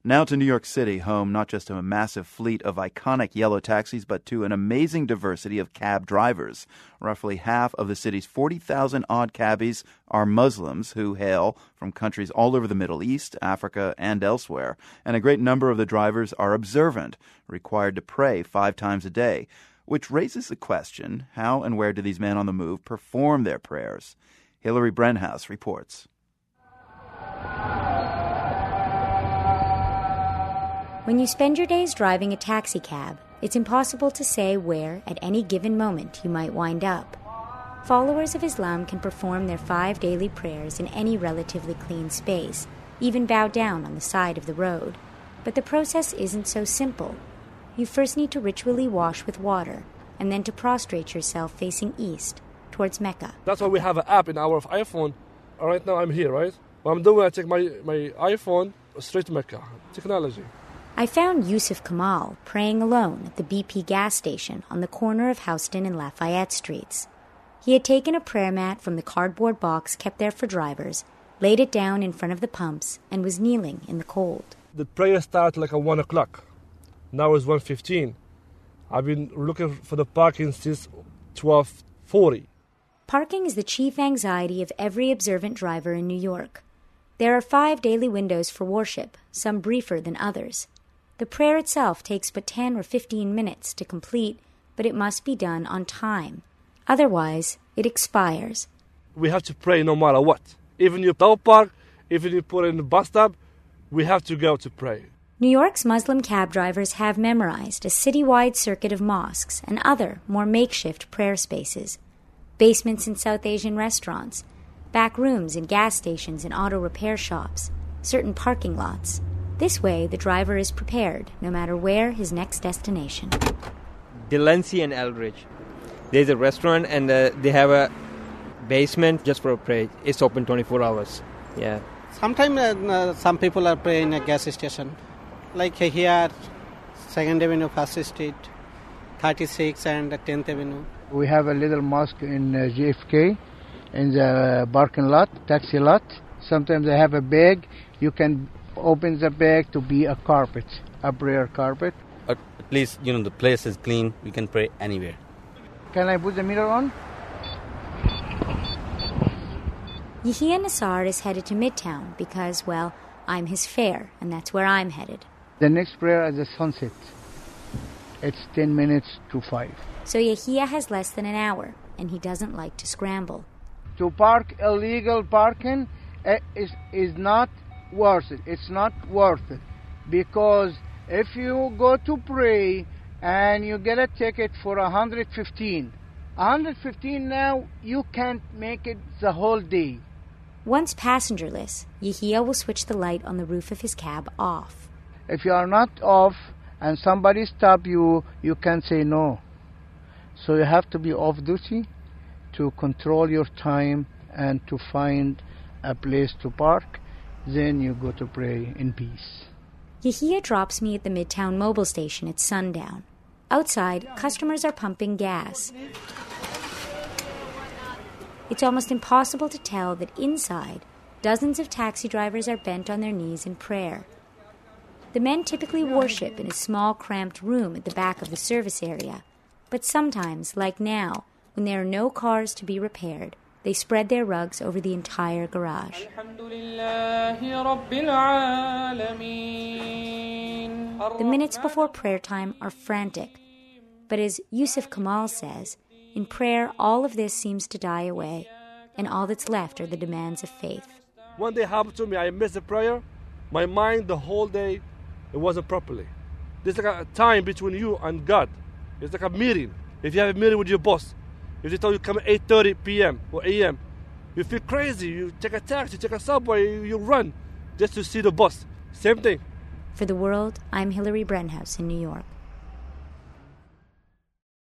Now to New York City, home not just to a massive fleet of iconic yellow taxis, but to an amazing diversity of cab drivers. Roughly half of the city's 40,000-odd cabbies are Muslims who hail from countries all over the Middle East, Africa, and elsewhere. And a great number of the drivers are observant, required to pray 5 times a day, which raises the question, how and where do these men on the move perform their prayers? Hillary Brenhouse reports. When you spend your days driving a taxi cab, it's impossible to say where, at any given moment, you might wind up. Followers of Islam can perform their 5 daily prayers in any relatively clean space, even bow down on the side of the road. But the process isn't so simple. You first need to ritually wash with water, and then to prostrate yourself facing east, towards Mecca. That's why we have an app in our iPhone. Right now I'm here, right? What I'm doing, I take my iPhone straight to Mecca. Technology. I found Yusuf Kamal praying alone at the BP gas station on the corner of Houston and Lafayette Streets. He had taken a prayer mat from the cardboard box kept there for drivers, laid it down in front of the pumps, and was kneeling in the cold. The prayer started like at 1 o'clock. Now it's 1:15. I've been looking for the parking since 12:40. Parking is the chief anxiety of every observant driver in New York. There are 5 daily windows for worship, some briefer than others. The prayer itself takes but 10 or 15 minutes to complete, but it must be done on time. Otherwise, it expires. We have to pray no matter what. Even you don't park, even you put in the bus stop, we have to go to pray. New York's Muslim cab drivers have memorized a citywide circuit of mosques and other, more makeshift prayer spaces. Basements in South Asian restaurants, back rooms in gas stations and auto repair shops, certain parking lots. This way, the driver is prepared, no matter where his next destination. Delancey and Eldridge. There's a restaurant and they have a basement just for a prayer. It's open 24 hours. Yeah. Sometimes some people are praying at a gas station. Like here, 2nd Avenue, 1st Street, 36 and 10th Avenue. We have a little mosque in JFK in the parking lot, taxi lot. Sometimes they have a bag. You can open the bag to be a carpet, a prayer carpet. At least, the place is clean. We can pray anywhere. Can I put the mirror on? Yahia Nassar is headed to Midtown because, well, I'm his fare, and that's where I'm headed. The next prayer is the sunset. It's 10 minutes to 5. So Yahia has less than an hour, and he doesn't like to scramble. To park illegal parking is not worth it. It's not worth it. Because if you go to pray and you get a ticket for 115 now, you can't make it the whole day. Once passengerless, Yahia will switch the light on the roof of his cab off. If you are not off and somebody stop you, you can say no. So you have to be off duty to control your time and to find a place to park. Then you go to pray in peace. Yahia drops me at the Midtown Mobil station at sundown. Outside, customers are pumping gas. It's almost impossible to tell that inside, dozens of taxi drivers are bent on their knees in prayer. The men typically worship in a small, cramped room at the back of the service area. But sometimes, like now, when there are no cars to be repaired, they spread their rugs over the entire garage. The minutes before prayer time are frantic. But as Yusuf Kamal says, in prayer all of this seems to die away, and all that's left are the demands of faith. One day happened to me, I missed the prayer. My mind the whole day, it wasn't properly. There's like a time between you and God. It's like a meeting. If you have a meeting with your boss, if they tell you come at 8:30 p.m. or a.m., you feel crazy. You take a taxi, take a subway, you run just to see the boss. Same thing. For The World, I'm Hillary Brenhouse in New York.